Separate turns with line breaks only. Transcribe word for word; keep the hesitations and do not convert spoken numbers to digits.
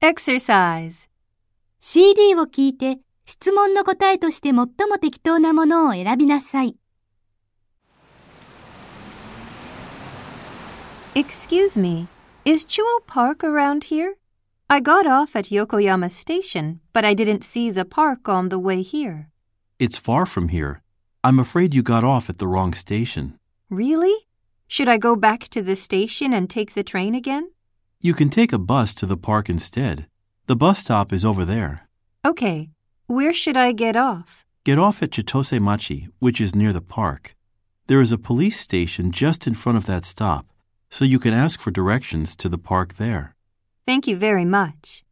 Exercise.
シーディー を聞いて質問の答えとして最も適当なものを選びなさい。
Excuse me, is Chuo Park around here? I got off at Yokoyama Station, but I didn't see the park on the way here.
It's far from here. I'm afraid you got off at the wrong station.
Really? Should I go back to the station and take the train again?
You can take a bus to the park instead. The bus stop is over there.
Okay. Where should I get off?
Get off at Chitose Machi, which is near the park. There is a police station just in front of that stop, so you can ask for directions to the park there.
Thank you very much.